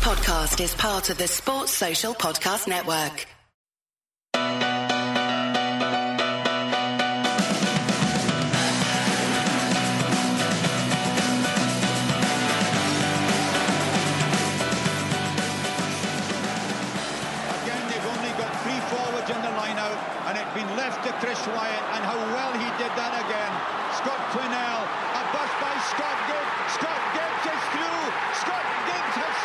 podcast is part of the Sports Social Podcast Network. Chris Wyatt, and how well he did that again. Scott Quinnell, a bust by Scott Gibbs. Scott Gibbs is through. Scott Gibbs has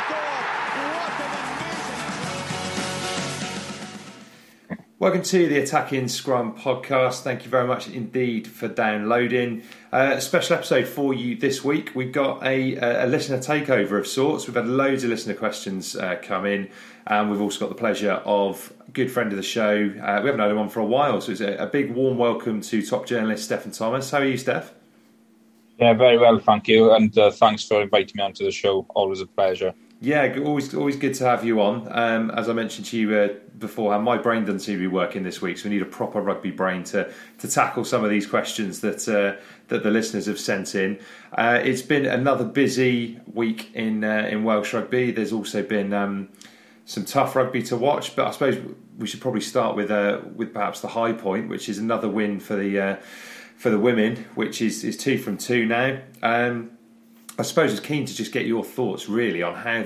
scored. What an amazing... Welcome to the Attacking Scrum podcast. Thank you very much indeed for downloading. A special episode for you this week. We've got a listener takeover of sorts. We've had loads of listener questions come in, and we've also got the pleasure of a good friend of the show. We haven't had him on for a while, so it's a big warm welcome to top journalist Stefan Thomas. How are you, Steph? Yeah, very well, thank you, and thanks for inviting me onto the show. Always a pleasure. Yeah, always good to have you on. As I mentioned to you beforehand, my brain doesn't seem to be working this week, so we need a proper rugby brain to tackle some of these questions that the listeners have sent in. It's been another busy week in Welsh rugby. There's also been some tough rugby to watch, but I suppose we should probably start with perhaps the high point, which is another win for the women, which is 2 from 2 now. I suppose I was keen to just get your thoughts really on how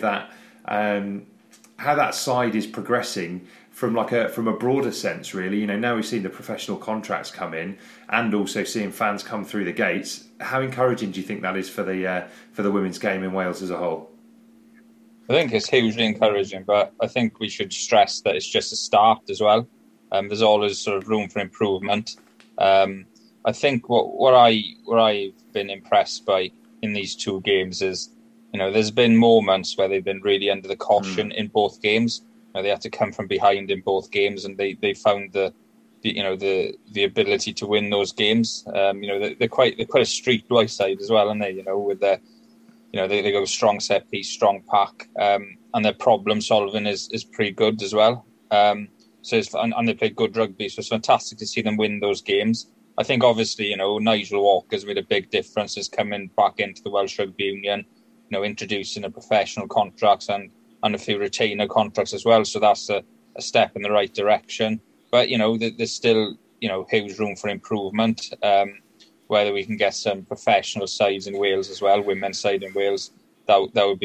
that side is progressing from a broader sense. Really, you know, now we've seen the professional contracts come in, and also seeing fans come through the gates. How encouraging do you think that is for the women's game in Wales as a whole? I think it's hugely encouraging, but I think we should stress that it's just a start as well. There's always sort of room for improvement. I think what I've been impressed by in these 2 games is, you know, there's been moments where they've been really under the caution in both games. You know, they had to come from behind in both games, and they found the ability to win those games. You know, they're quite a streetwise side as well, aren't they? You know, with their, you know, they go strong set piece, strong pack, and their problem solving is pretty good as well. And they play good rugby, so it's fantastic to see them win those games. I think obviously, you know, Nigel Walker's made a big difference. Is coming back into the Welsh Rugby Union, you know, introducing a professional contracts and a few retainer contracts as well. So that's a step in the right direction. But, you know, there's still, you know, huge room for improvement. Whether we can get some professional sides in Wales as well, women's side in Wales, that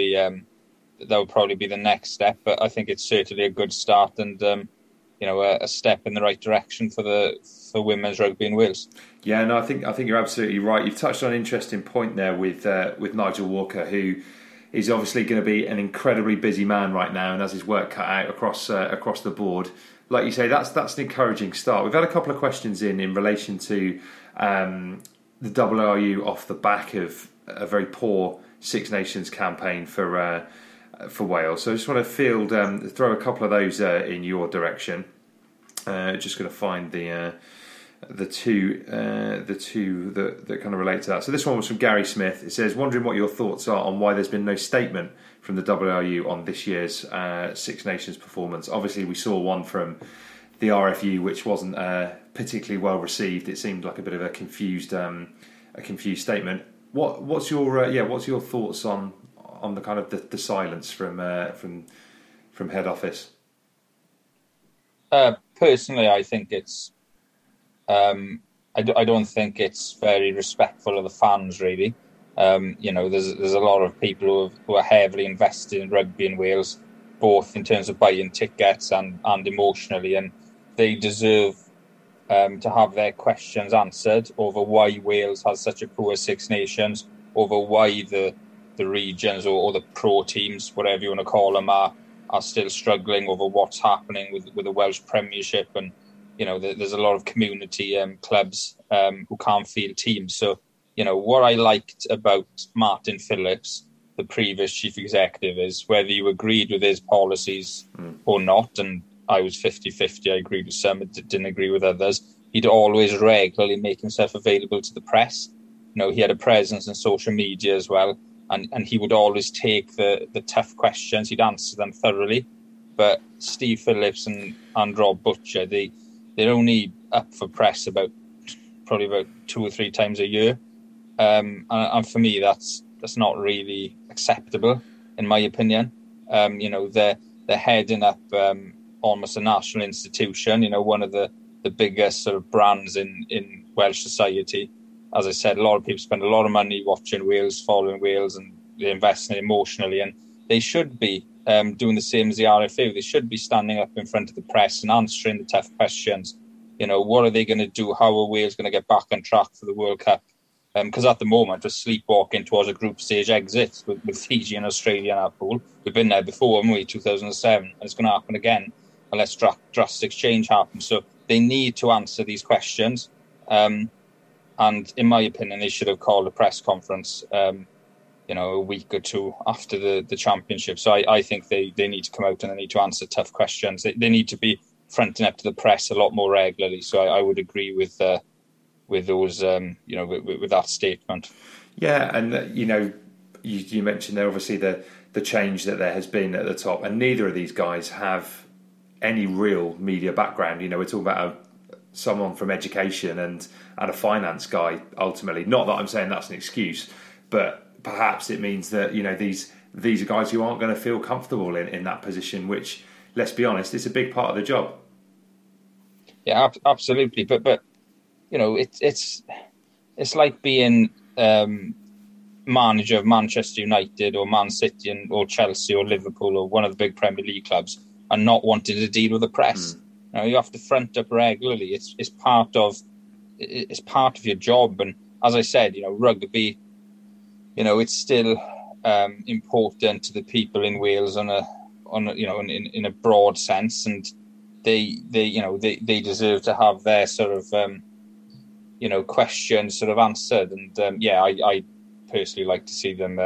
would probably be the next step. But I think it's certainly a good start, and you know, a step in the right direction for women's rugby in Wales. Yeah, no, I think you're absolutely right. You've touched on an interesting point there with Nigel Walker, who is obviously going to be an incredibly busy man right now and has his work cut out across the board. Like you say, that's an encouraging start. We've had a couple of questions in relation to the WRU off the back of a very poor Six Nations campaign for Wales. So I just want to throw a couple of those in your direction. Just going to find the two that kind of relate to that. So this one was from Gary Smith. It says, wondering what your thoughts are on why there's been no statement from the WRU on this year's Six Nations performance. Obviously, we saw one from the RFU, which wasn't particularly well received. It seemed like a bit of a confused statement. What's your thoughts on the kind of the silence from head office? Personally, I think it's. I don't think it's very respectful of the fans, really. You know, there's a lot of people who are heavily invested in rugby in Wales, both in terms of buying tickets and emotionally, and they deserve to have their questions answered over why Wales has such a poor Six Nations, over why the regions or the pro teams, whatever you want to call them, are still struggling over what's happening with the Welsh Premiership. And, you know, there's a lot of community clubs who can't field teams. So, you know, what I liked about Martin Phillips, the previous chief executive, is whether you agreed with his policies or not, and I was 50-50, I agreed with some, didn't agree with others, he'd always regularly make himself available to the press. You know, he had a presence in social media as well, and he would always take the tough questions, he'd answer them thoroughly. But Steve Phillips and Rob Butcher, they're only up for press probably about 2 or 3 times a year. And for me, that's not really acceptable, in my opinion. They're heading up almost a national institution. One of the biggest sort of brands in Welsh society. As I said, a lot of people spend a lot of money watching Wales, following Wales, and they're investing emotionally. And they should be doing the same as the RFU. They should be standing up in front of the press and answering the tough questions. What are they going to do? How are Wales going to get back on track for the World Cup? Because at the moment, we're sleepwalking towards a group stage exit with Fiji and Australia in our pool. We've been there before, haven't we, 2007, and it's going to happen again unless drastic change happens. So they need to answer these questions. And in my opinion, they should have called a press conference, a week or two after the championship. So I think they need to come out and they need to answer tough questions. They need to be fronting up to the press a lot more regularly. So I would agree with those, with that statement. Yeah, and you mentioned there obviously the change that there has been at the top, and neither of these guys have any real media background. We're talking about someone from education and a finance guy ultimately. Not that I'm saying that's an excuse, but perhaps it means that these are guys who aren't going to feel comfortable in that position, which, let's be honest, it's a big part of the job. Yeah, absolutely. But it's like being manager of Manchester United or Man City or Chelsea or Liverpool or one of the big Premier League clubs and not wanting to deal with the press. You have to front up regularly. It's part of your job. And as I said, rugby, it's still important to the people in Wales in a broad sense, and they deserve to have their sort of questions sort of answered. And I personally like to see them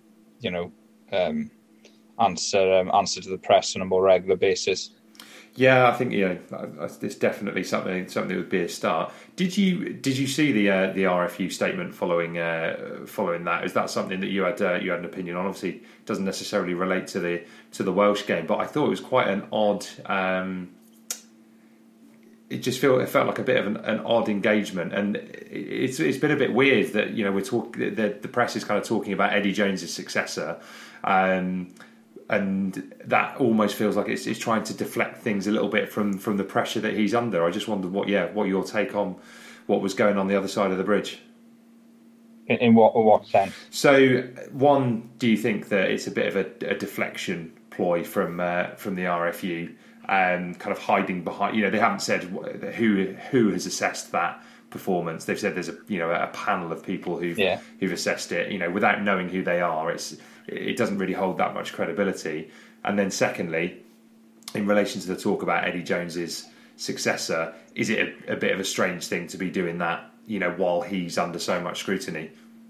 answer to the press on a more regular basis. Yeah, I think it's definitely something that would be a start. Did you see the RFU statement following that? Is that something that you had an opinion on? Obviously, it doesn't necessarily relate to the Welsh game, but I thought it was quite an odd. It felt like a bit of an odd engagement, and it's been a bit weird that the press is kind of talking about Eddie Jones' successor. And that almost feels like it's trying to deflect things a little bit from the pressure that he's under. I just wondered what your take on what was going on the other side of the bridge. In what sense? So, one, do you think that it's a bit of a deflection ploy from the RFU, kind of hiding behind? They haven't said who has assessed that performance. They've said there's a panel of people who've assessed it. Without knowing who they are, it doesn't really hold that much credibility. And then secondly, in relation to the talk about Eddie Jones's successor, is it a bit of a strange thing to be doing that, while he's under so much scrutiny?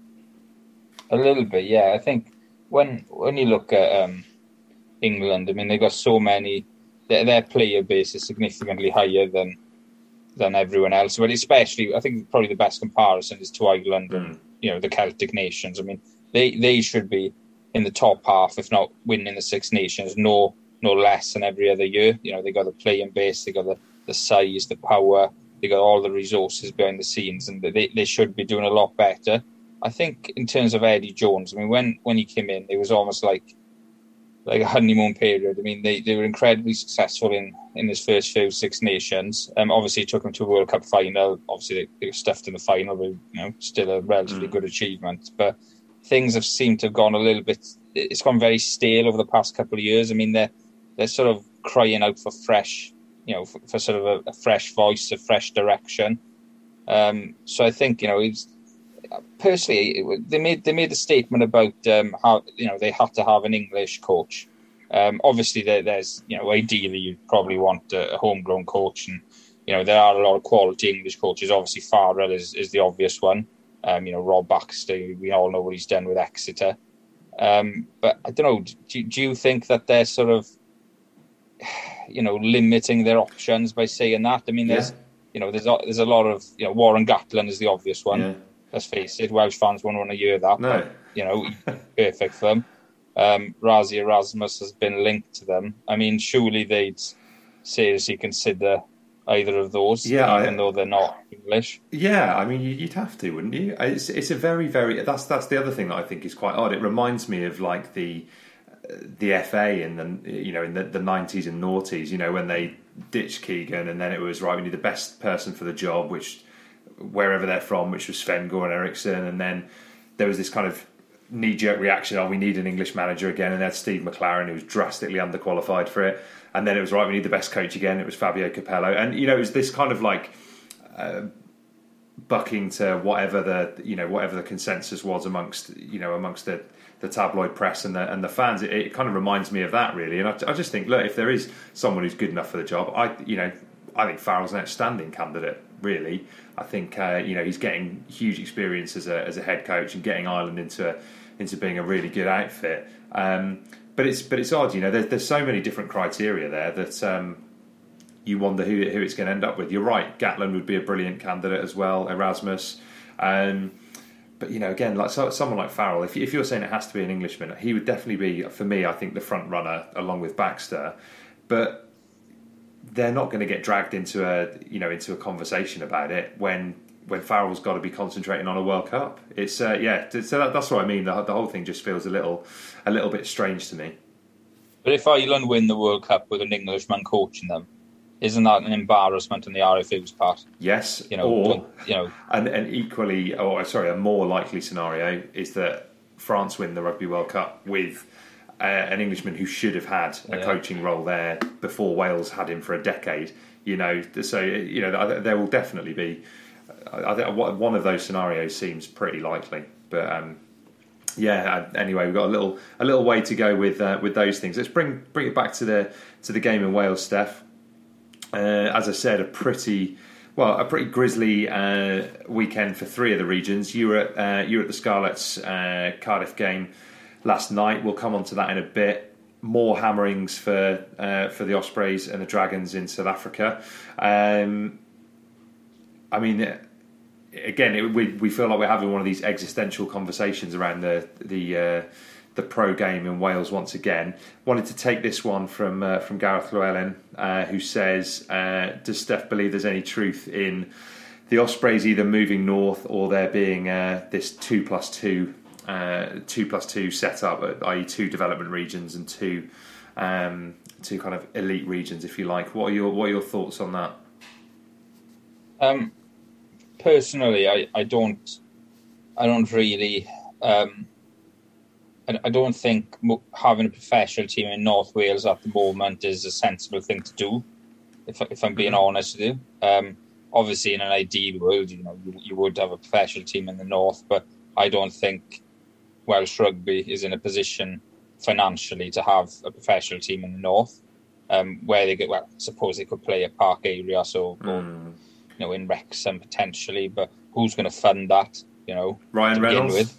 A little bit, yeah. I think when you look at England, I mean, they've got so many. Their player base is significantly higher than everyone else. But especially, I think probably the best comparison is to Ireland and the Celtic nations. I mean, they should be in the top half, if not winning the Six Nations, no less than every other year. They got the playing base, they got the size, the power, they got all the resources behind the scenes, and they should be doing a lot better. I think in terms of Eddie Jones, I mean, when he came in, it was almost like a honeymoon period. I mean, they were incredibly successful in his first few Six Nations. Obviously, it took them to a World Cup final. Obviously, they were stuffed in the final, but still a relatively good achievement. But things have seemed to have gone a little bit. It's gone very stale over the past couple of years. I mean, they're sort of crying out for fresh, for sort of a fresh voice, a fresh direction. So I think it's personally they made a statement about how they have to have an English coach. Obviously, there's ideally you'd probably want a homegrown coach, and there are a lot of quality English coaches. Obviously, Farrell is the obvious one. Rob Baxter, we all know what he's done with Exeter. But I don't know, do you think that they're sort of, limiting their options by saying that? I mean, there's a lot of, Warren Gatland is the obvious one. Yeah. Let's face it, Welsh fans won't want to hear that. No. But, perfect for them. Rassie Erasmus has been linked to them. I mean, surely they'd seriously consider either of those, even though they're not English. Yeah, I mean, you'd have to, wouldn't you? It's a very, very... That's the other thing that I think is quite odd. It reminds me of like the the FA in the in the 90s and noughties, when they ditched Keegan, and then it was right, we need the best person for the job, which wherever they're from, which was Sven-Goran Eriksson, and then there was this kind of knee-jerk reaction, we need an English manager again, and they had Steve McLaren, who was drastically underqualified for it, and then it was right, we need the best coach again, it was Fabio Capello, and it was this kind of like bucking to whatever the consensus was amongst the tabloid press and the fans. It kind of reminds me of that, really, and I just think, look, if there is someone who's good enough for the job, I think Farrell's an outstanding candidate. Really, I think he's getting huge experience as a head coach and getting Ireland into being a really good outfit. But it's odd, there's so many different criteria there that you wonder who it's going to end up with. You're right, Gatland would be a brilliant candidate as well, Erasmus. But again, like someone like Farrell, if you're saying it has to be an Englishman, he would definitely be, for me, I think, the front runner along with Baxter. But they're not going to get dragged into a conversation about it when Farrell's got to be concentrating on a World Cup. It's so that's what I mean. The whole thing just feels a little bit strange to me. But if Ireland win the World Cup with an Englishman coaching them, isn't that an embarrassment on the RFU's part? Yes, and equally, a more likely scenario is that France win the Rugby World Cup with an Englishman who should have had a coaching role there before Wales had him for a decade. There will definitely be. I think one of those scenarios seems pretty likely, but anyway, we've got a little way to go with those things. Let's bring it back to the game in Wales, Steph. As I said, a pretty grisly weekend for three of the regions. You were at the Scarlets Cardiff game last night. We'll come on to that in a bit. More hammerings for the Ospreys and the Dragons in South Africa. Again, we feel like we're having one of these existential conversations around the pro game in Wales once again. Wanted to take this one from Gareth Llewellyn, who says, does Steph believe there's any truth in the Ospreys either moving north or there being this 2+2 setup, i.e. two development regions and two kind of elite regions, if you like? What are your thoughts on that? Personally, I don't really. I don't think having a professional team in North Wales at the moment is a sensible thing to do. If I'm being honest with you, obviously in an ideal world, you would have a professional team in the north, but I don't think Welsh rugby is in a position financially to have a professional team in the north, where they I suppose they could play at Park area, in Wrexham potentially, but who's going to fund that? Ryan Reynolds.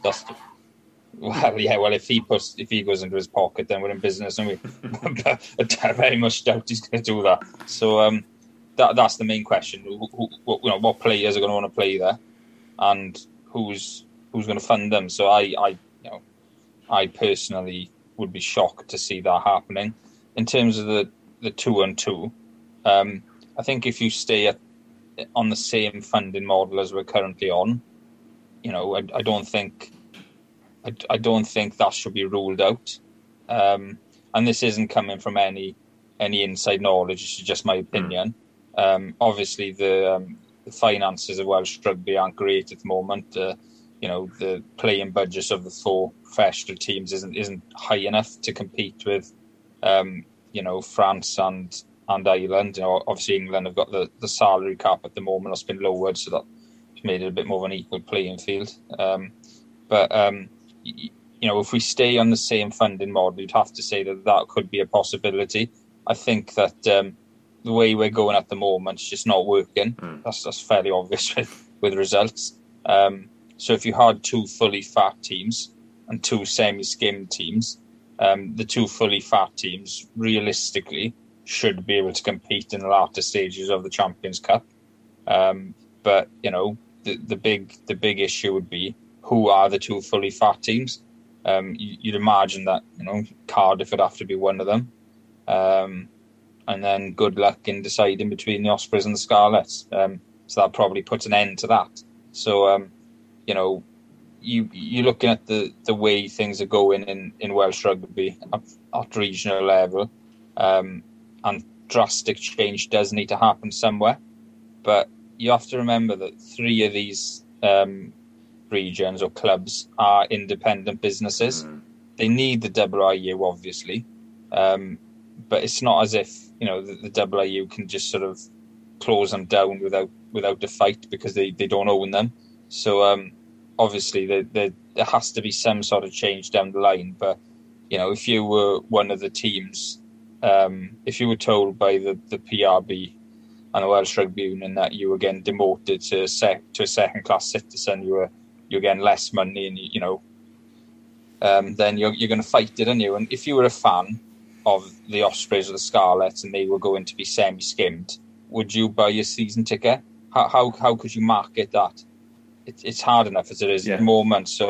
If he goes into his pocket, then we're in business, and I very much doubt he's going to do that. So that's the main question: what players are going to want to play there, and who's going to fund them? So I personally would be shocked to see that happening. In terms of the 2-on-2, I think if you stay on the same funding model as we're currently on, I don't think that should be ruled out. And this isn't coming from any inside knowledge. It's just my opinion. Obviously, the finances of Welsh rugby aren't great at the moment. The playing budgets of the four professional teams isn't high enough to compete with, France and Ireland. Obviously England have got the salary cap at the moment that's been lowered, so that's made it a bit more of an equal playing field. If we stay on the same funding model, you'd have to say that could be a possibility. I think that the way we're going at the moment is just not working. That's fairly obvious with results. So if you had two fully fat teams and two semi-skimmed teams, the two fully fat teams realistically should be able to compete in the latter stages of the Champions Cup. But the big issue would be, who are the two fully fat teams? You'd imagine that Cardiff would have to be one of them, and then good luck in deciding between the Ospreys and the Scarlets. So that probably puts an end to that. So you're looking at the way things are going in Welsh rugby at regional level, and drastic change does need to happen somewhere. But you have to remember that 3 of these regions or clubs are independent businesses. They need the WIU, obviously, but it's not as if the WIU can just sort of close them down without a fight because they don't own them. So obviously there has to be some sort of change down the line. But if you were one of the teams, if you were told by the PRB and the Welsh Rugby Union that you were getting demoted to a second class citizen, you're getting less money, and then you're going to fight it, aren't you? And if you were a fan of the Ospreys or the Scarlets and they were going to be semi-skimmed, would you buy a season ticket? How could you market that? It's hard enough as it is at the moment. So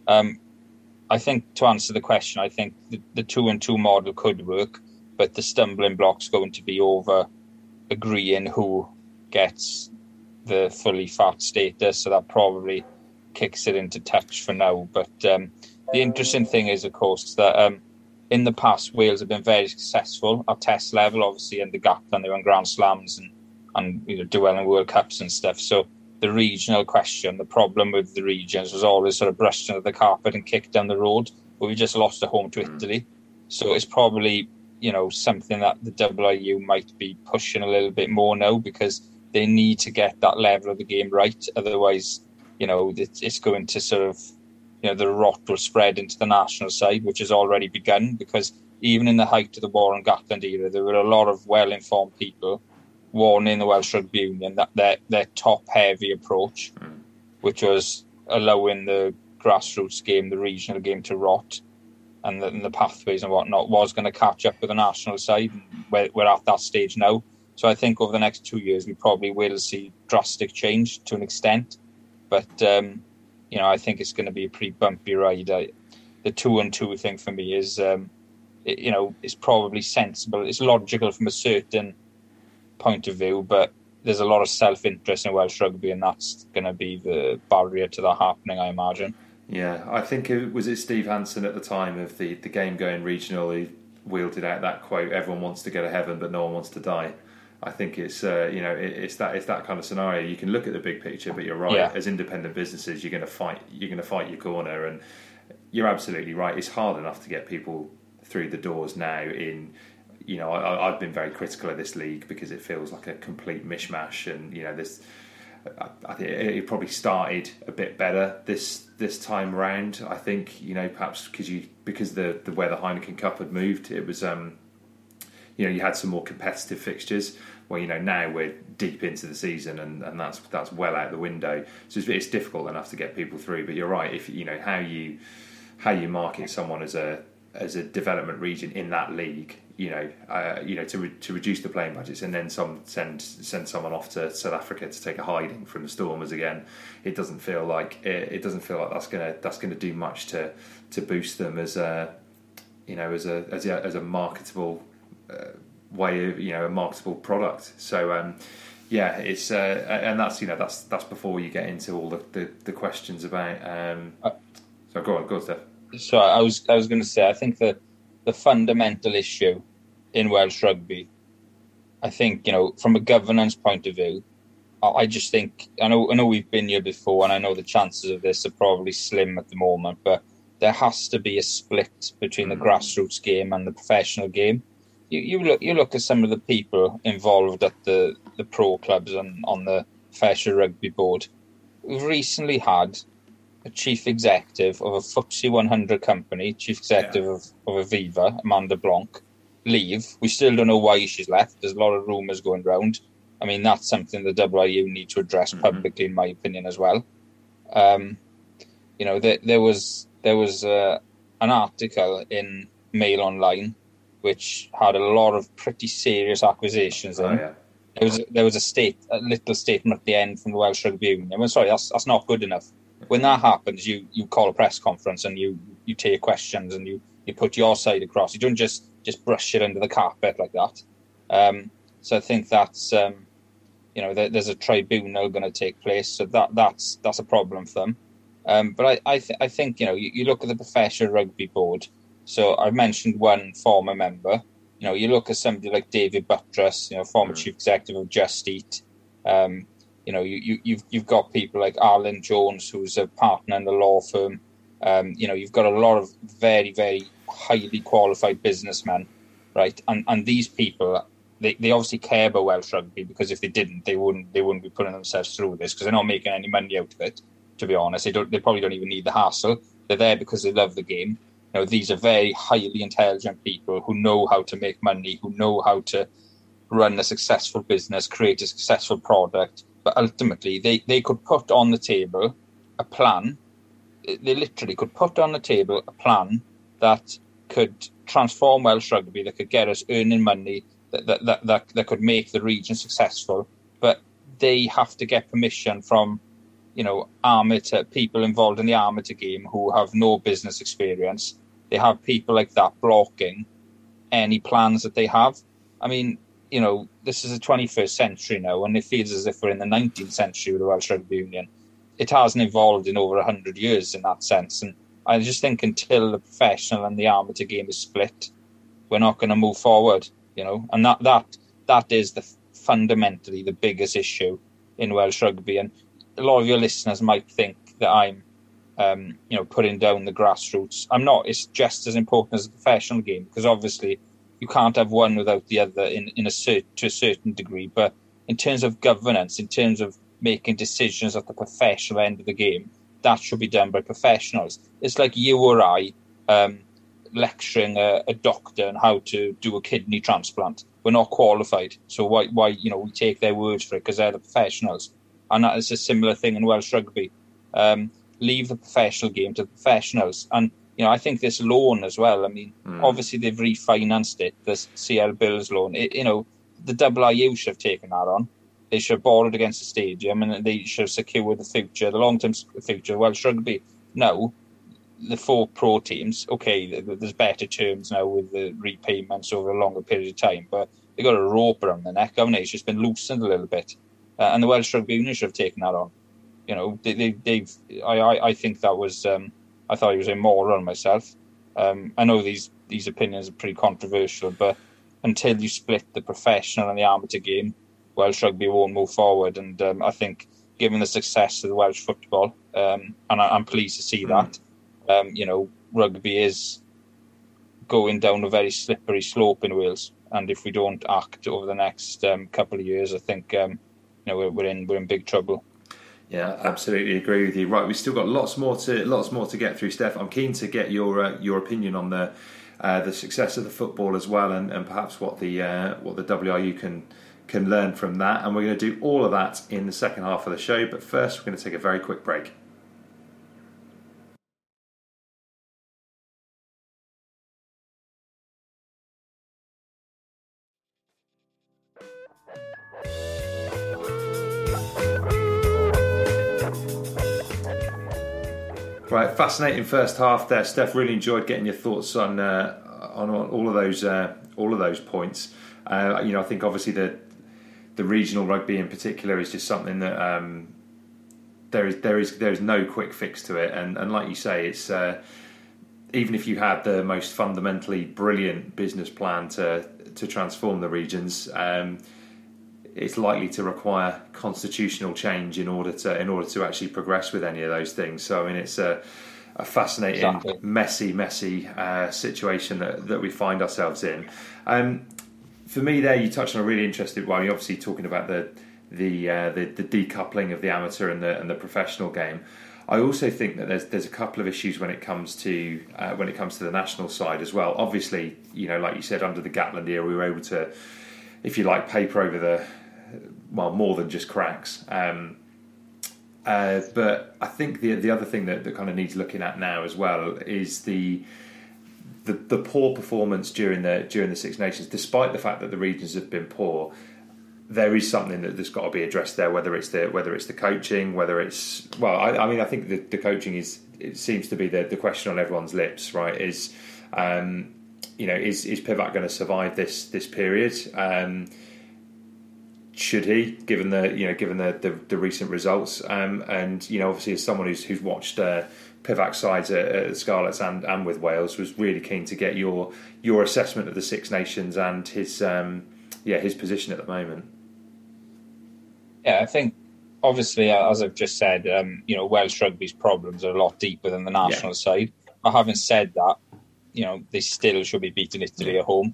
I think, to answer the question, I think the 2-and-2 model could work, but the stumbling block's going to be over agreeing who gets the fully fat status. So that probably kicks it into touch for now. But the interesting thing is, of course, that in the past, Wales have been very successful at test level, obviously, in the Gatland, they won Grand Slams and Llewellyn World Cups and stuff. So the regional question, the problem with the regions was always sort of brushed under the carpet and kicked down the road, but we just lost at home to Italy. So it's probably, something that the WIU might be pushing a little bit more now, because they need to get that level of the game right. Otherwise, it's going to sort of, the rot will spread into the national side, which has already begun, because even in the height of the Warren Gatland era, there were a lot of well-informed people warning the Welsh Rugby Union that their top-heavy approach, which was allowing the grassroots game, the regional game, to rot, and the pathways and whatnot, was going to catch up with the national side. We're at that stage now. So I think over the next 2 years, we probably will see drastic change to an extent. But, I think it's going to be a pretty bumpy ride. The 2-and-2 thing for me is, it's probably sensible. It's logical from a certain point of view, but there's a lot of self-interest in Welsh rugby, and that's going to be the barrier to that happening, I imagine. Yeah, I think it Steve Hansen at the time of the game going regional who wielded out that quote, everyone wants to go to heaven but no one wants to die. I think it's it's that kind of scenario. You can look at the big picture, but you're right. Yeah. As independent businesses, you're going to fight your corner, and you're absolutely right. It's hard enough to get people through the doors now. I've been very critical of this league because it feels like a complete mishmash, and this. I think it probably started a bit better this time round. I think perhaps because the way the Heineken Cup had moved, it was you had some more competitive fixtures. Well, now we're deep into the season, and that's well out the window. So it's difficult enough to get people through. But you're right. If how you market someone as a development region in that league, to reduce the playing budgets and then send someone off to South Africa to take a hiding from the Stormers again, it doesn't feel like that's gonna do much to boost them as a marketable way of a marketable product. So it's and that's before you get into all the questions about. So go on, Steph. So I was going to say, I think that the fundamental issue in Welsh rugby, I think, from a governance point of view, I just think, I know we've been here before, and I know the chances of this are probably slim at the moment, but there has to be a split between the grassroots game and the professional game. You look at some of the people involved at the pro clubs and on the professional rugby board. We've recently had a chief executive of a FTSE 100 company, chief executive of Aviva, Amanda Blanc, leave. We still don't know why she's left. There's a lot of rumours going round. I mean, that's something the WIU need to address publicly, in my opinion, as well. There was an article in Mail Online which had a lot of pretty serious accusations in. There was a little statement at the end from the Welsh Rugby Union. I'm sorry, that's not good enough. When that happens, you call a press conference and you take questions and you put your side across. You don't just brush it under the carpet like that. So I think that's there's a tribunal going to take place. So that's a problem for them. But I think, you look at the Professional Rugby Board. So I've mentioned one former member. You look at somebody like David Buttress, former chief executive of Just Eat. You've got people like Arlen Jones, who's a partner in the law firm. You've got a lot of very, very highly qualified businessmen, right? And these people, they obviously care about Welsh rugby, because if they didn't, they wouldn't be putting themselves through this, because they're not making any money out of it. To be honest, they probably don't even need the hassle. They're there because they love the game. These are very highly intelligent people who know how to make money, who know how to run a successful business, create a successful product. But ultimately, they could put on the table a plan. They literally could put on the table a plan that could transform Welsh rugby, that could get us earning money, that could make the region successful. But they have to get permission from, amateur people involved in the amateur game who have no business experience. They have people like that blocking any plans that they have. I mean, this is the 21st century now, and it feels as if we're in the 19th century with the Welsh Rugby Union. It hasn't evolved in over 100 years in that sense. And I just think until the professional and the amateur game is split, we're not going to move forward, And that is fundamentally the biggest issue in Welsh rugby. And a lot of your listeners might think that I'm, putting down the grassroots. I'm not. It's just as important as a professional game, because obviously you can't have one without the other to a certain degree. But in terms of governance, in terms of making decisions at the professional end of the game, that should be done by professionals. It's like you or I lecturing a doctor on how to do a kidney transplant. We're not qualified, so why we take their words for it, because they're the professionals. And that is a similar thing in Welsh rugby. Leave the professional game to the professionals. And I think this loan as well. I mean, obviously they've refinanced it, the CL Bills loan. The WIU should have taken that on. They should have borrowed against the stadium, and they should have secured the long-term future of Welsh rugby. Now, the 4 pro teams, okay, there's better terms now with the repayments over a longer period of time, but they got a rope around their neck, haven't they? It's just been loosened a little bit. And the Welsh Rugby Union should have taken that on. I think that was. I thought he was immoral myself. I know these opinions are pretty controversial, but until you split the professional and the amateur game, Welsh rugby won't move forward. And I think, given the success of the Welsh football, and I'm pleased to see that, rugby is going down a very slippery slope in Wales. And if we don't act over the next couple of years, I think we're in big trouble. Yeah, absolutely agree with you. Right, we've still got lots more to get through, Steph. I'm keen to get your opinion on the success of the football as well, and perhaps what the WRU can learn from that. And we're going to do all of that in the second half of the show. But first, we're going to take a very quick break. Right, fascinating first half there, Steph. Really enjoyed getting your thoughts on all of those points. I think obviously the regional rugby in particular is just something that there is no quick fix to it, and like you say, it's even if you had the most fundamentally brilliant business plan to transform the regions, it's likely to require constitutional change in order to actually progress with any of those things. So I mean, it's a fascinating, messy situation that we find ourselves in. For me, there you touched on a really interesting one. You're obviously talking about the decoupling of the amateur and the professional game. I also think that there's a couple of issues when it comes to the national side as well. Obviously, like you said, under the Gatland era, we were able to, if you like, paper over more than just cracks. But I think the other thing that kind of needs looking at now as well is the poor performance during the Six Nations. Despite the fact that the regions have been poor, there is something that's got to be addressed there. Whether it's the coaching, I think the coaching seems to be the question on everyone's lips, right? Is Pivac going to survive this period? should he, given the recent results, and obviously as someone who's watched Pivac's sides at Scarlets and with Wales, was really keen to get your assessment of the Six Nations and his position at the moment. Yeah, I think obviously, as I've just said, Welsh rugby's problems are a lot deeper than the national side. But having said that, they still should be beating Italy at home.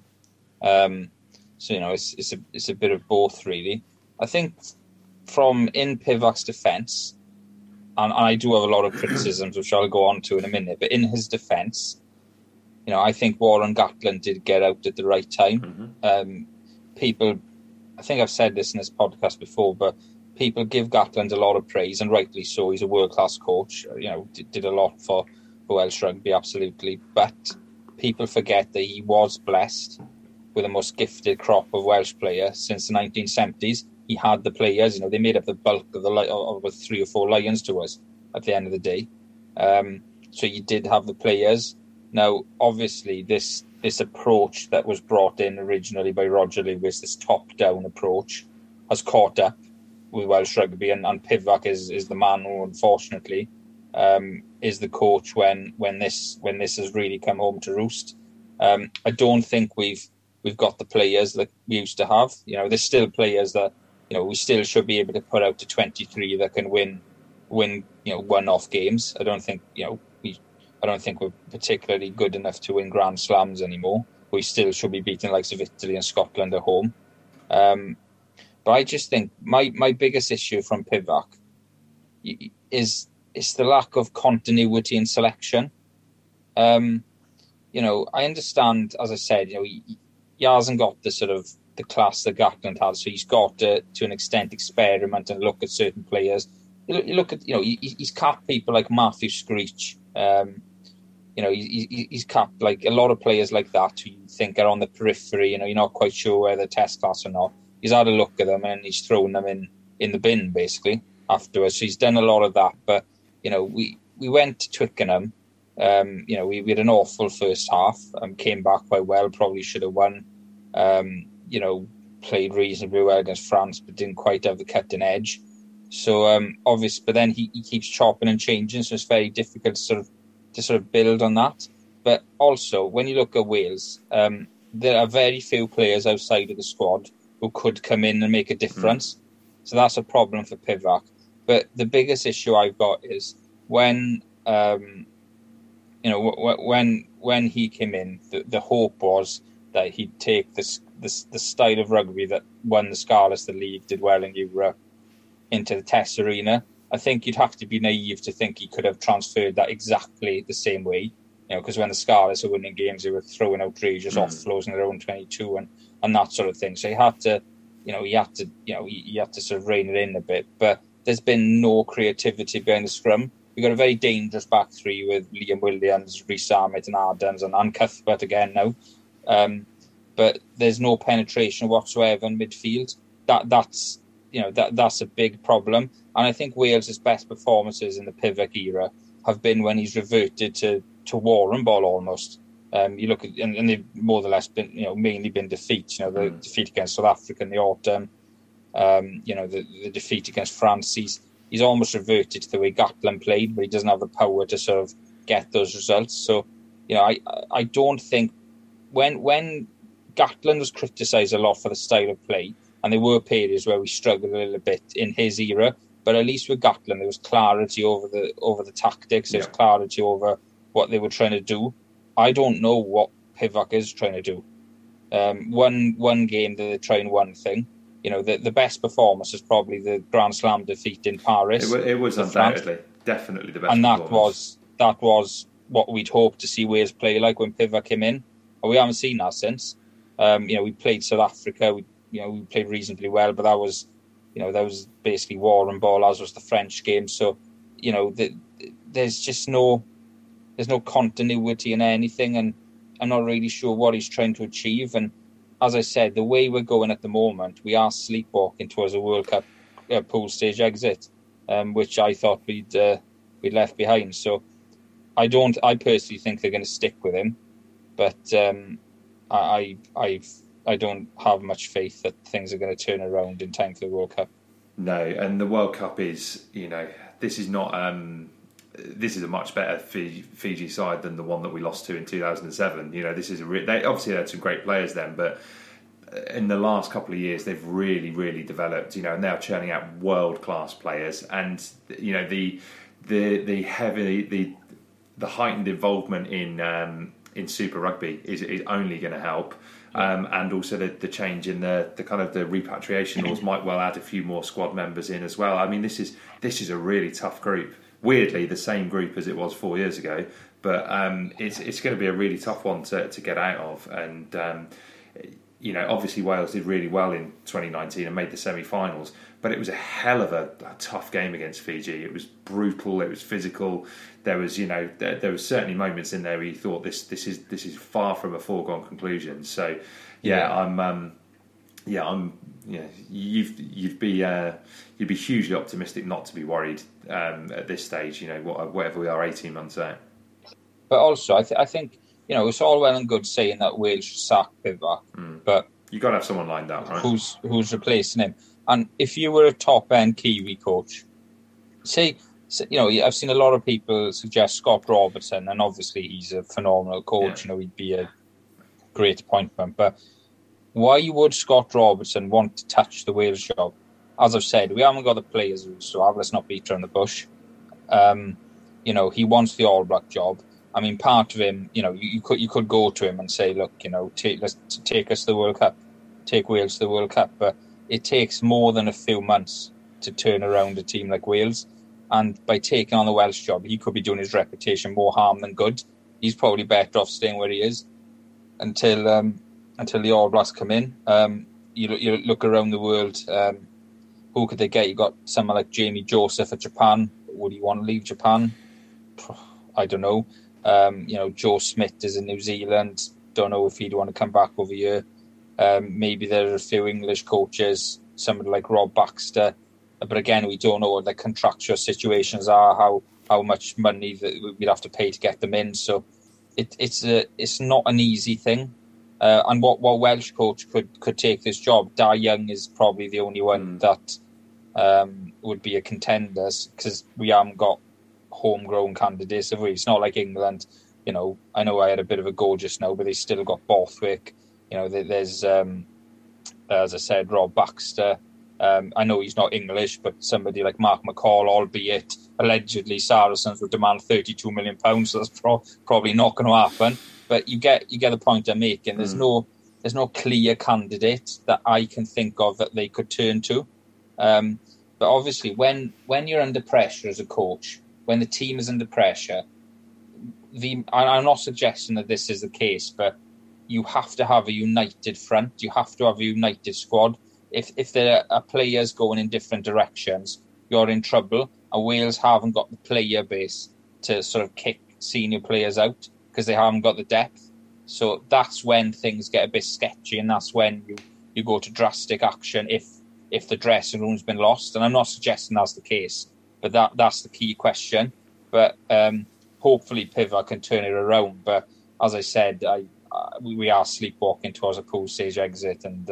It's a bit of both, really. I think from in Pivac's defence, and I do have a lot of criticisms, which I'll go on to in a minute, but in his defence, I think Warren Gatland did get out at the right time. People, I think I've said this in this podcast before, but people give Gatland a lot of praise, and rightly so. He's a world-class coach, did a lot for Welsh rugby, absolutely. But people forget that he was blessed with the most gifted crop of Welsh players since the 1970s. He had the players, they made up the bulk of the 3 or 4 Lions to us at the end of the day. So you did have the players. Now, obviously, this approach that was brought in originally by Roger Lewis, this top-down approach, has caught up with Welsh rugby, and Pivac is the man who, unfortunately, is the coach when this has really come home to roost. I don't think we've got the players that we used to have. There's still players that we still should be able to put out to 23 that can win one-off games. I don't think we're particularly good enough to win Grand Slams anymore. We still should be beating the likes of Italy and Scotland at home. But I just think my biggest issue from Pivac is the lack of continuity in selection. I understand, as I said, he hasn't got the sort of the class that Gatland has, so he's got to an extent experiment and look at certain players. You look at he's capped people like Matthew Screech. He's capped like a lot of players like that who you think are on the periphery. You're not quite sure whether they're test class or not. He's had a look at them and he's thrown them in the bin basically afterwards. So he's done a lot of that. But we went to Twickenham. We had an awful first half. Came back quite well. Probably should have won. Played reasonably well against France, but didn't quite have the cutting edge. So obviously, but then he keeps chopping and changing, so it's very difficult to sort of build on that. But also, when you look at Wales, there are very few players outside of the squad who could come in and make a difference. So that's a problem for Pivac. But the biggest issue I've got is when he came in, the hope was that he'd take the style of rugby that won the Scarlets the league, did well in Europe, into the Test arena. I think you'd have to be naive to think he could have transferred that exactly the same way. Because when the Scarlets were winning games, they were throwing outrageous offloads in their own 22 and that sort of thing. So he had to sort of rein it in a bit. But there's been no creativity behind the scrum. We've got a very dangerous back three with Liam Williams, Rhys Armitt and Adams and Cuthbert again now. But there's no penetration whatsoever in midfield. That's a big problem. And I think Wales' best performances in the Pivac era have been when he's reverted to Warren ball almost. You look at, and they've more or less been, mainly been defeats. The defeat against South Africa in the autumn. The defeat against France. He's almost reverted to the way Gatland played, but he doesn't have the power to sort of get those results. So, I don't think when Gatland was criticised a lot for the style of play, and there were periods where we struggled a little bit in his era, but at least with Gatland there was clarity over the tactics. There was clarity over what they were trying to do. I don't know what Pivac is trying to do. One game they're trying one thing. The best performance is probably the Grand Slam defeat in Paris. It was undoubtedly, definitely the best. And that was what we'd hoped to see Wales play like when Pivac came in. And we haven't seen that since. We played South Africa. We played reasonably well, but that was basically Warren ball, as was the French game. So, there's no continuity in anything, and I'm not really sure what he's trying to achieve. And as I said, the way we're going at the moment, we are sleepwalking towards a World Cup pool stage exit, which I thought we'd left behind. So I personally think they're going to stick with him, but I don't have much faith that things are going to turn around in time for the World Cup. No, and the World Cup is, this is not. This is a much better Fiji side than the one that we lost to in 2007. This is they obviously had some great players then, but in the last couple of years they've really, really developed. And they're churning out world class players, and the heightened involvement in Super Rugby is only going to help. And also the change in the kind of the repatriation laws might well add a few more squad members in as well. I mean, this is a really tough group. Weirdly, the same group as it was 4 years ago, but it's going to be a really tough one to get out of. And obviously Wales did really well in 2019 and made the semi-finals, but it was a hell of a tough game against Fiji. It was brutal. It was physical. There was there was certainly moments in there where you thought this is far from a foregone conclusion. So you'd be hugely optimistic not to be worried at this stage. Whatever we are, 18 months out. But also, I think it's all well and good saying that Wales should sack Pivac, but you got to have someone lined up, right? Who's replacing him? And if you were a top end Kiwi coach, I've seen a lot of people suggest Scott Robertson, and obviously he's a phenomenal coach. Yeah. He'd be a great appointment, but why would Scott Robertson want to touch the Wales job? As I've said, we haven't got the players to have. Let's not beat around the bush. He wants the All Black job. I mean, part of him, you could go to him and say, look, let's take us to the World Cup, take Wales to the World Cup. But it takes more than a few months to turn around a team like Wales. And by taking on the Welsh job, he could be doing his reputation more harm than good. He's probably better off staying where he is until the All Blacks come in. You look around the world, who could they get? You got someone like Jamie Joseph at Japan. Would he want to leave Japan? I don't know. Joe Smith is in New Zealand. Don't know if he'd want to come back over here. Maybe there are a few English coaches, somebody like Rob Baxter. But again, we don't know what the contractual situations are, how much money that we'd have to pay to get them in. So it's not an easy thing. And what Welsh coach could take this job? Dai Young is probably the only one that would be a contender, because we haven't got homegrown candidates, have we? It's not like England. I know I had a bit of a go just now, but they still got Borthwick. There's as I said, Rob Baxter. I know he's not English, but somebody like Mark McCall, albeit allegedly Saracens would demand £32 million, so that's probably not going to happen. But you get the point I'm making. There's no clear candidate that I can think of that they could turn to. But obviously, when you're under pressure as a coach, when the team is under pressure, I'm not suggesting that this is the case, but you have to have a united front. You have to have a united squad. If there are players going in different directions, you're in trouble. And Wales haven't got the player base to sort of kick senior players out because they haven't got the depth. So that's when things get a bit sketchy, and that's when you go to drastic action if the dressing room's been lost. And I'm not suggesting that's the case, but that's the key question. But hopefully Pivac can turn it around. But as I said, we are sleepwalking towards a pool stage exit, and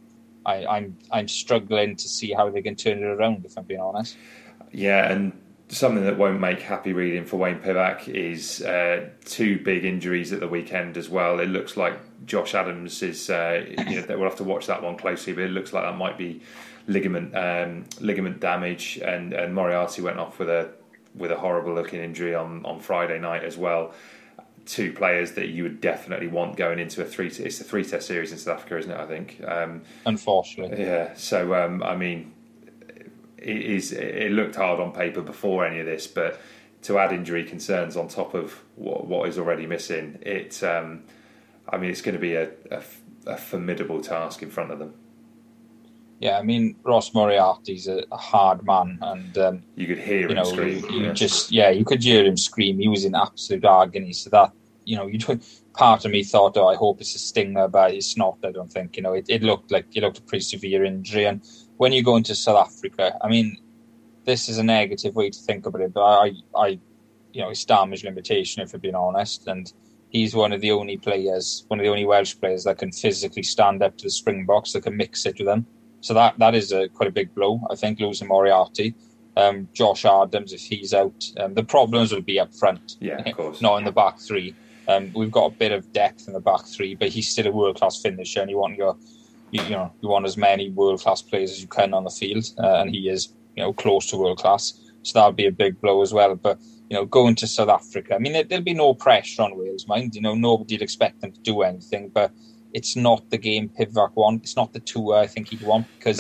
I'm struggling to see how they can turn it around, if I'm being honest. Yeah, and something that won't make happy reading for Wayne Pivac is two big injuries at the weekend as well. It looks like Josh Adams is, we'll have to watch that one closely, but it looks like that might be ligament damage, and Moriarty went off with a horrible looking injury on Friday night as well. Two players that you would definitely want going into it's a 3-test series in South Africa, isn't it? I think. Unfortunately. Yeah. So I mean, it looked hard on paper before any of this, but to add injury concerns on top of what is already missing, it's going to be a formidable task in front of them. Yeah, I mean, Ross Moriarty's a hard man, and you could hear him scream. You could hear him scream. He was in absolute agony. So that part of me thought, I hope it's a stinger, but it's not. I don't think. It looked a pretty severe injury. And when you go into South Africa, I mean, this is a negative way to think about it, but it's damage limitation, if we're being honest. And he's one of the only Welsh players that can physically stand up to the Springboks, that can mix it with them. So that is quite a big blow, I think, losing Moriarty. Josh Adams, if he's out, the problems will be up front, of course, not in the back three. We've got a bit of depth in the back three, but he's still a world-class finisher, and you want as many world-class players as you can on the field, and he is, close to world-class. So that'll be a big blow as well. But, going to South Africa, I mean, there'll be no pressure on Wales' mind. Nobody'd expect them to do anything, but it's not the game Pivac want. It's not the tour I think he'd want, because,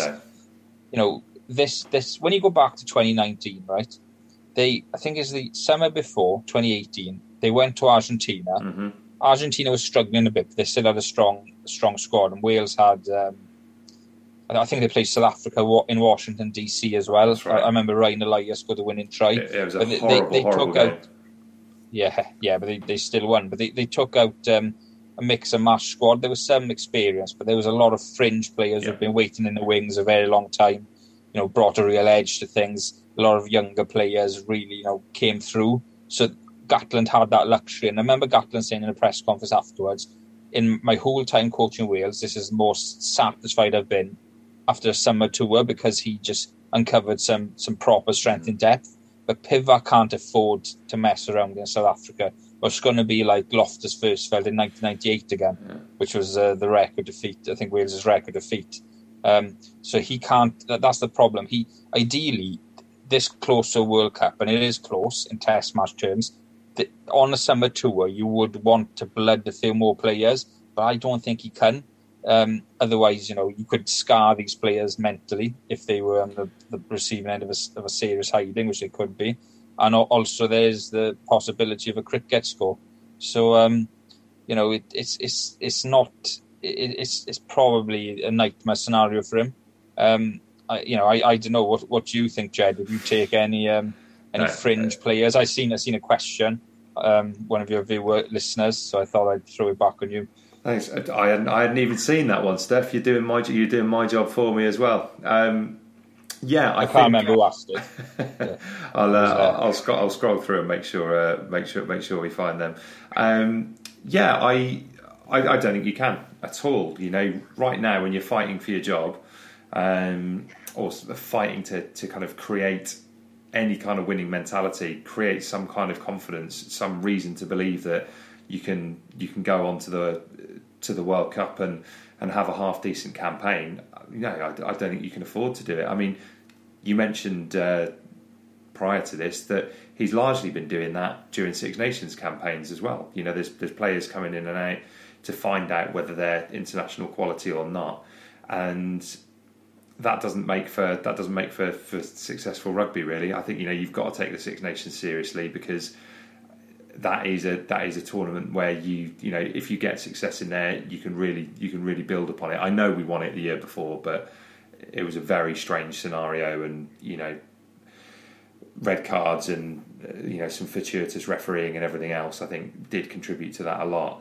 this when you go back to 2019, right? I think it's the summer before, 2018, they went to Argentina. Mm-hmm. Argentina was struggling a bit, but they still had a strong squad, and Wales had. I think they played South Africa in Washington DC as well. That's right. I remember Ryan Elias got the winning try. It was a horrible game. But they still won. But they took out a mix and match squad. There was some experience, but there was a lot of fringe players who've been waiting in the wings a very long time. Brought a real edge to things. A lot of younger players really, came through. So Gatland had that luxury. And I remember Gatland saying in a press conference afterwards, in my whole time coaching Wales, this is the most satisfied I've been after a summer tour, because he just uncovered some proper strength in depth. But Pivac can't afford to mess around in South Africa. Or it's going to be like Loftus-Versfeld in 1998 again, which was the record defeat. I think Wales' record defeat. So he can't. That's the problem. He ideally, this close to a World Cup, and it is close in Test match terms. On a summer tour, you would want to blood a few more players, but I don't think he can. Otherwise, you could scar these players mentally if they were on the receiving end of a serious hiding, which they could be. And also there's the possibility of a cricket score. So, it's probably a nightmare scenario for him. I don't know what you think, Jed. Did you take any fringe players? I've seen a question, one of your viewer listeners, so I thought I'd throw it back on you. Thanks. I hadn't even seen that one, Steph. You're doing my job for me as well. I can't remember who asked it. Yeah. I'll scroll through and make sure we find them. I don't think you can at all. Right now when you're fighting for your job, or fighting to kind of create any kind of winning mentality, create some kind of confidence, some reason to believe that you can go on to the World Cup and have a half decent campaign. I don't think you can afford to do it. I mean, you mentioned prior to this that he's largely been doing that during Six Nations campaigns as well. There's players coming in and out to find out whether they're international quality or not, and that doesn't make for successful rugby, really. I think you've got to take the Six Nations seriously, because that is a tournament where if you get success in there, you can really build upon it. I know we won it the year before, but it was a very strange scenario, and red cards and some fortuitous refereeing and everything else, I think, did contribute to that a lot.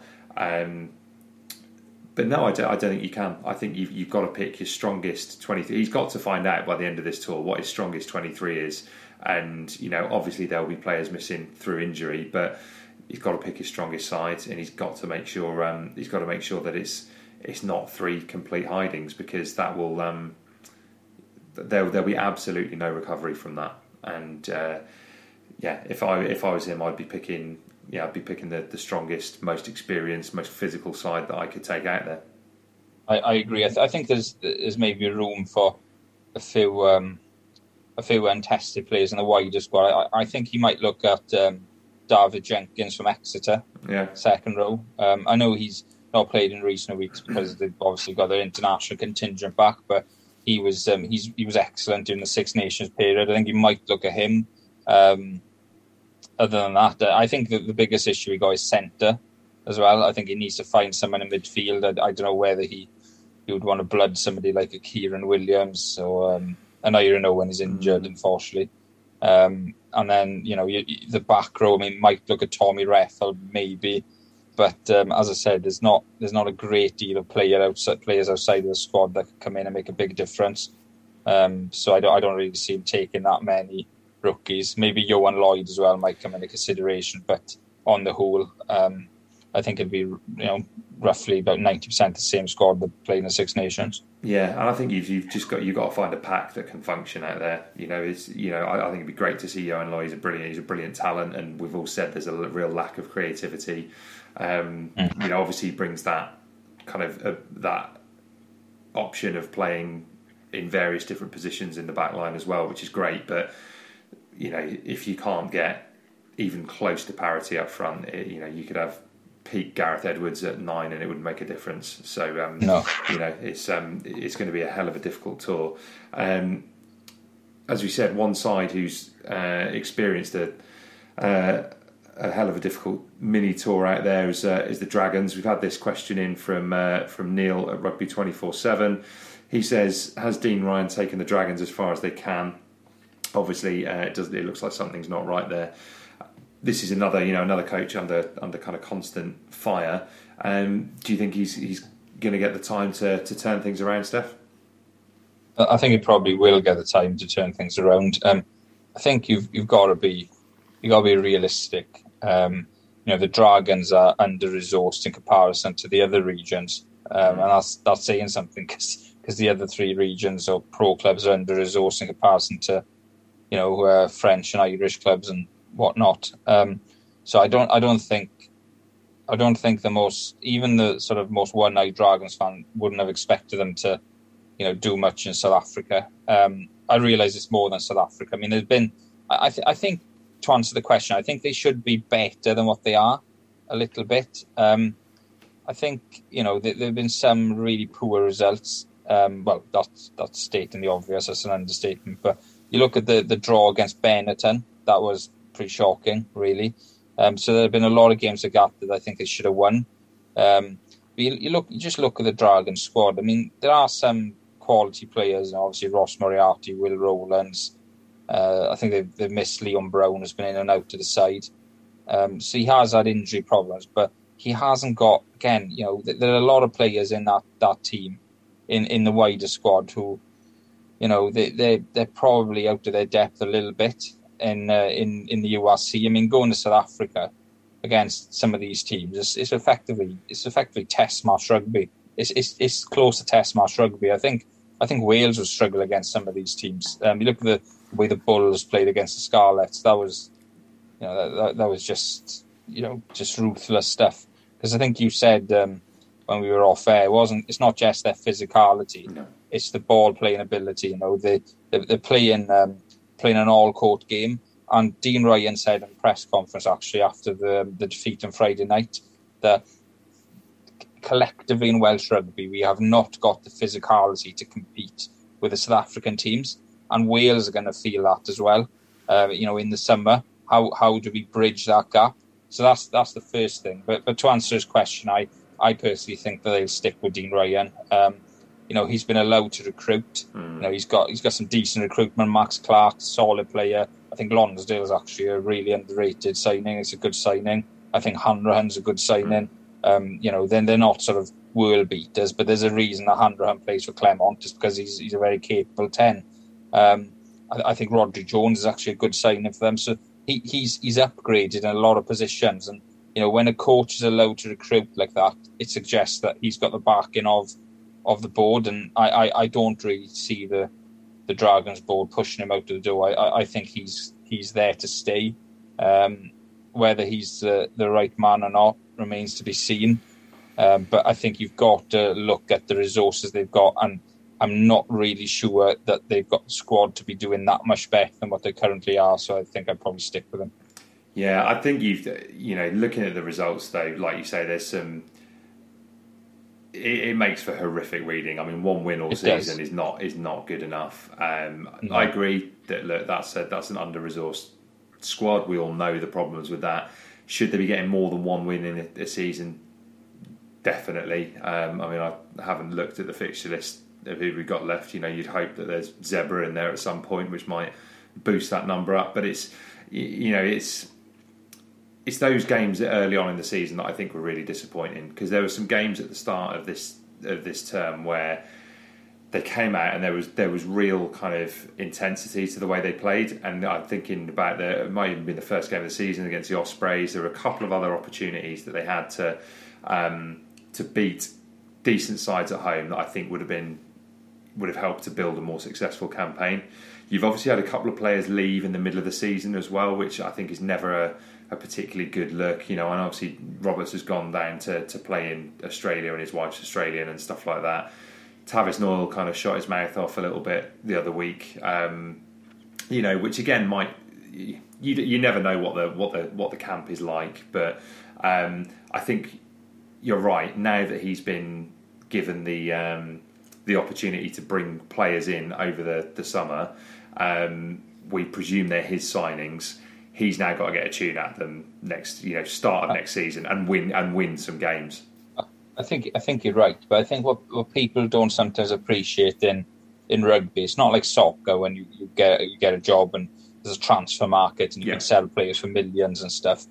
But no, I don't think you can. I think you've got to pick your strongest 23. He's got to find out by the end of this tour what his strongest 23 is. And, obviously there'll be players missing through injury, but he's got to pick his strongest side, and he's got to make sure that it's not three complete hidings, because that will there'll be absolutely no recovery from that. And if I was him, I'd be picking the strongest, most experienced, most physical side that I could take out there. I agree. I think there's maybe room for a few untested players in the wider squad. I think he might look at David Jenkins from Exeter, second row. I know he's not played in recent weeks because they've obviously got their international contingent back, but he was excellent during the Six Nations period. I think you might look at him. Other than that, I think the biggest issue he got is centre as well. I think he needs to find someone in midfield. I don't know whether he would want to blood somebody like a Kieran Williams, or I know you don't know when he's injured, unfortunately. And then the back row. I mean, might look at Tommy Reffell maybe, but as I said, there's not a great deal of players outside of the squad that could come in and make a big difference. So I don't really see him taking that many rookies. Maybe Johan Lloyd as well might come into consideration, but on the whole, I I think it'd be roughly about 90% the same squad that played in the Six Nations. Yeah, and I think you've got to find a pack that can function out there. I think it'd be great to see Ioan Lloyd. He's a brilliant talent, and we've all said there's a real lack of creativity. Obviously he brings that kind of that option of playing in various different positions in the back line as well, which is great. But if you can't get even close to parity up front, you could have peak Gareth Edwards at 9 and it wouldn't make a difference. So it's going to be a hell of a difficult tour. As we said, one side who's experienced a hell of a difficult mini tour out there is the Dragons. We've had this question in from Neil at Rugby 24/7. He says, has Dean Ryan taken the Dragons as far as they can? Obviously, it looks like something's not right there. This is another coach under kind of constant fire. Do you think he's going to get the time to turn things around, Steph? I think he probably will get the time to turn things around. I think you've got to be realistic. The Dragons are under-resourced in comparison to the other regions, and that's saying something because the other three regions or pro clubs are under-resourced in comparison to French and Irish clubs and whatnot. So I don't think the most one-eyed Dragons fan wouldn't have expected them to do much in South Africa. I realise it's more than South Africa. I mean, there's been I think to answer the question, I think they should be better than what they are a little bit. I think there have been some really poor results. That's stating the obvious. That's an understatement. But you look at the draw against Benetton, that was pretty shocking, really. So there have been a lot of games like that I think they should have won. You just look at the Dragon squad. I mean, there are some quality players. Obviously, Ross Moriarty, Will Rowlands. I think they've missed Leon Brown, has been in and out to the side. So he has had injury problems, but he hasn't got, again, there are a lot of players in that team, in the wider squad who, they're probably out of their depth a little bit in the URC. I mean, going to South Africa against some of these teams, it's effectively test match rugby. It's close to test match rugby. I think Wales will struggle against some of these teams. You look at the way the Bulls played against the Scarlets. That was, that was just ruthless stuff. Because I think you said when we were off air, it's not just their physicality. No. It's the ball playing ability. They're playing an all court game. And Dean Ryan said in a press conference actually after the defeat on Friday night that collectively in Welsh rugby we have not got the physicality to compete with the South African teams, and Wales are going to feel that as well. In the summer, how do we bridge that gap? So that's the first thing. But to answer his question, I personally think that they'll stick with Dean Ryan. He's been allowed to recruit. He's got some decent recruitment. Max Clark, solid player. I think Lonsdale's actually a really underrated signing. It's a good signing. I think Hanrahan's a good signing. Then they're not sort of world beaters, but there's a reason that Hanrahan plays for Clermont, just because he's a very capable 10. I think Rodri Jones is actually a good signing for them. So he's upgraded in a lot of positions, and when a coach is allowed to recruit like that, it suggests that he's got the backing of the board, and I don't really see the Dragons board pushing him out of the door. I think he's there to stay. Whether he's the right man or not remains to be seen. But I think you've got to look at the resources they've got, and I'm not really sure that they've got the squad to be doing that much better than what they currently are. So I think I'd probably stick with them. Yeah, I think looking at the results though, like you say, there's some. It makes for horrific reading. I mean, one win all season is not good enough. No. I agree that that's an under-resourced squad. We all know the problems with that. Should they be getting more than one win in a season? Definitely. I haven't looked at the fixture list of who we've got left. You'd hope that there's Zebra in there at some point, which might boost that number up. But it's those games early on in the season that I think were really disappointing, because there were some games at the start of this term where they came out and there was real kind of intensity to the way they played. And I'm thinking about it might even be the first game of the season against the Ospreys. There were a couple of other opportunities that they had to beat decent sides at home that I think would have helped to build a more successful campaign. You've obviously had a couple of players leave in the middle of the season as well, which I think is never a particularly good look. And obviously Roberts has gone down to play in Australia and his wife's Australian and stuff like that. Tavis Noyle kind of shot his mouth off a little bit the other week, which again might you never know what the camp is like, but I think you're right. Now that he's been given the opportunity to bring players in over the summer, we presume they're his signings. He's now got to get a tune at them start of next season and win some games. I think you're right, but I think what people don't sometimes appreciate in rugby, it's not like soccer when you get a job and there's a transfer market and you can sell players for millions and stuff.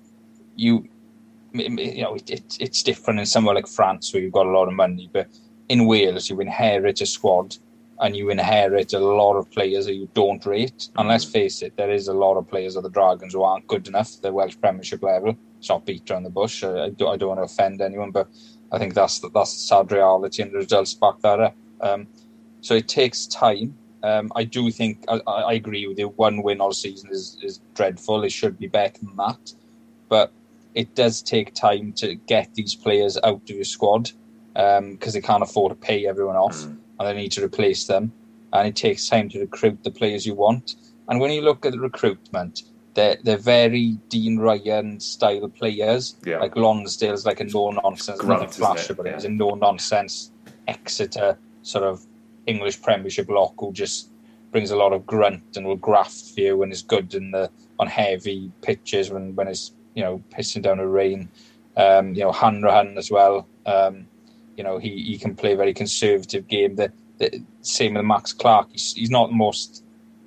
It's different in somewhere like France where you've got a lot of money, but in Wales you inherit a squad and you inherit a lot of players that you don't rate. And let's face it, there is a lot of players of the Dragons who aren't good enough at the Welsh Premiership level. It's not beat around the bush. I don't want to offend anyone, but I think that's the sad reality, and the results back that up. So it takes time. I do think I agree with you. One win all season is dreadful. It should be better than that, but it does take time to get these players out of your squad because they can't afford to pay everyone off, and they need to replace them. And it takes time to recruit the players you want. And when you look at the recruitment, they're very Dean Ryan style players. Yeah. Like Lonsdale's like a no-nonsense, nothing flash about it. He's a no-nonsense Exeter sort of English Premiership lock who just brings a lot of grunt and will graft for you and is good on heavy pitches when it's pissing down a rain. Hanrahan as well. He can play a very conservative game. The same with Max Clark. He's not the most.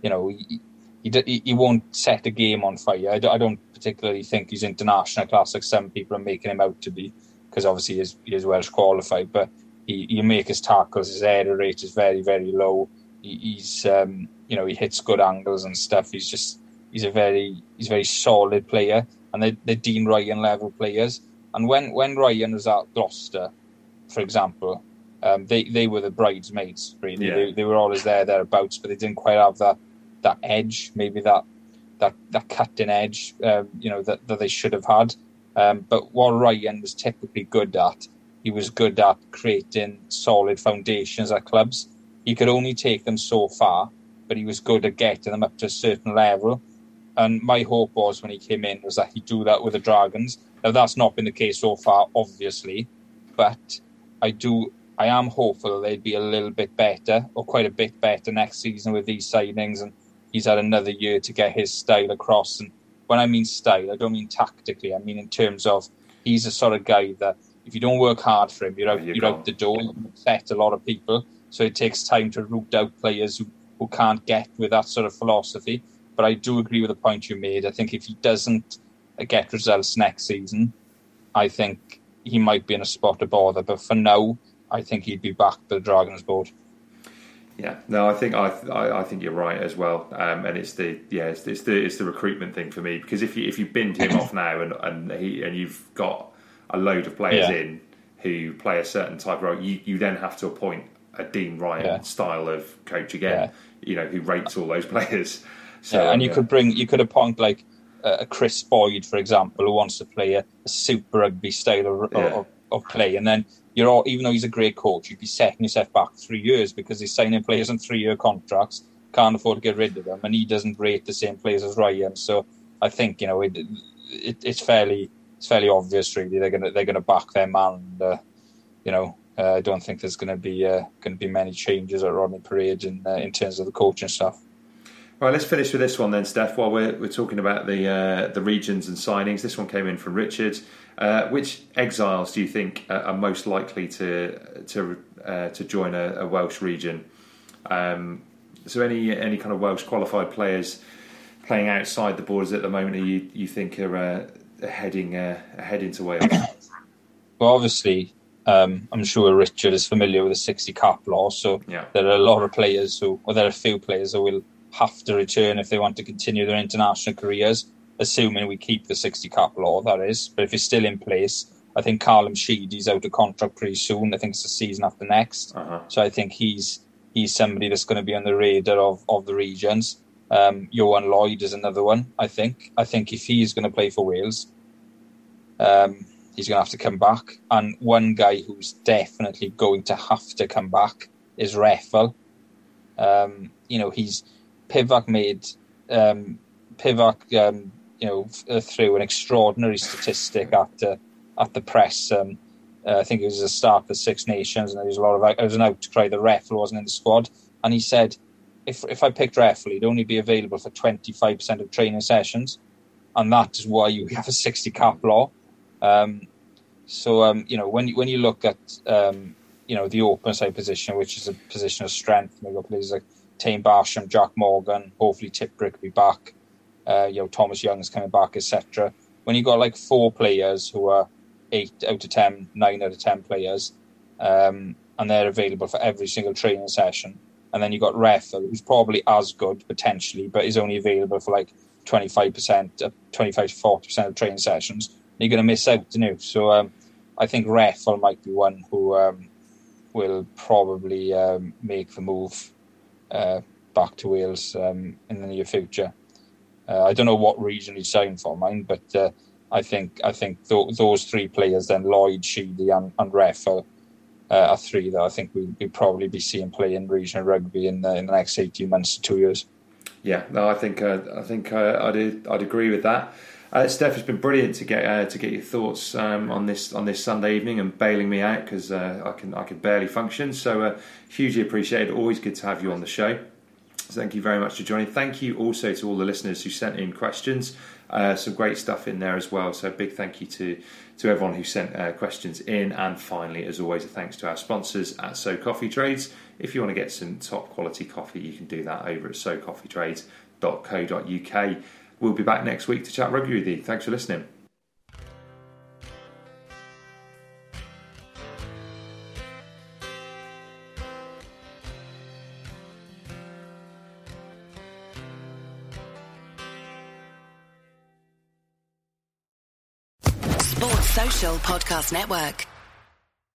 He won't set a game on fire. I don't particularly think he's international class like some people are making him out to be, because obviously he is Welsh qualified. But he make his tackles. His error rate is very, very low. He hits good angles and stuff. He's a very solid player, and they're Dean Ryan level players. And when Ryan was at Gloucester, for example, they were the bridesmaids. Really, they were always thereabouts, but they didn't quite have that edge, maybe that cutting edge, that they should have had. But what Ryan was typically good at, he was good at creating solid foundations at clubs. He could only take them so far, but he was good at getting them up to a certain level. And my hope was when he came in was that he'd do that with the Dragons. Now that's not been the case so far, obviously, but I am hopeful they'd be a little bit better, or quite a bit better next season with these signings, and he's had another year to get his style across. And when I mean style, I don't mean tactically. I mean in terms of he's the sort of guy that if you don't work hard for him, you're out the door. You can upset a lot of people. So it takes time to root out players who can't get with that sort of philosophy. But I do agree with the point you made. I think if he doesn't get results next season, I think he might be in a spot of bother. But for now, I think he'd be back to the Dragons board. Yeah, no, I think you're right as well, and it's the recruitment thing for me, because if you binned him off now and you've got a load of players in who play a certain type of role, you then have to appoint a Dean Ryan style of coach again, who rates all those players. So, and you could appoint like a Chris Boyd, for example, who wants to play a super rugby style of play, and then even though he's a great coach, you'd be setting yourself back 3 years because he's signing players on 3-year contracts, can't afford to get rid of them, and he doesn't rate the same players as Ryan. So I think it's fairly obvious really they're gonna back their man. And, I don't think there's going to be many changes at Rodney Parade in terms of the coaching stuff. Right, let's finish with this one then, Steph. While we're talking about the regions and signings, this one came in from Richard. Which exiles do you think are most likely to join a Welsh region? So any kind of Welsh qualified players playing outside the borders at the moment you think are heading to Wales? Well, obviously, I'm sure Richard is familiar with the 60 cap law, so there are a lot of players there are a few players who will have to return if they want to continue their international careers, assuming we keep the 60 cap law, that is. But if it's still in place, I think Callum Sheedy's out of contract pretty soon. I think it's the season after next. So I think he's somebody that's going to be on the radar of the regions. Johan Lloyd is another one, I think. I think if he's going to play for Wales, he's going to have to come back. And one guy who's definitely going to have to come back is Reffel. Pivac made through an extraordinary statistic at the press. I think it was the start of the Six Nations, and there was an outcry that Reffel wasn't in the squad. And he said, if I picked Reffel, he'd only be available for 25% of training sessions, and that is why you have a 60 cap law. When you look at the open side position, which is a position of strength, you've got players like Tame Barsham, Jack Morgan, hopefully Tipuric will be back. Thomas Young's coming back, etc. When you got like 4 players who are 8 out of 10, 9 out of 10 players, and they're available for every single training session, and then you got Reffel, who's probably as good potentially, but is only available for like 25 to 40% of training sessions, you're going to miss out, don't you? So I think Reffel might be one who will probably make the move back to Wales in the near future. I don't know what region he's signed for, but I think those 3 players, then Lloyd, Sheedy and Reffel, are 3 that I think we'll probably be seeing play in regional rugby in the next 18 months to 2 years. Yeah, no, I think I'd agree with that. Steph, it's been brilliant to get your thoughts on this Sunday evening and bailing me out because I can barely function. So hugely appreciated. Always good to have you on the show. So thank you very much for joining. Thank you also to all the listeners who sent in questions. Some great stuff in there as well. So a big thank you to everyone who sent questions in. And finally, as always, a thanks to our sponsors at So Coffee Trades. If you want to get some top quality coffee, you can do that over at socoffeetrades.co.uk. We'll be back next week to chat rugby with you. Thanks for listening. Sports Social Podcast Network.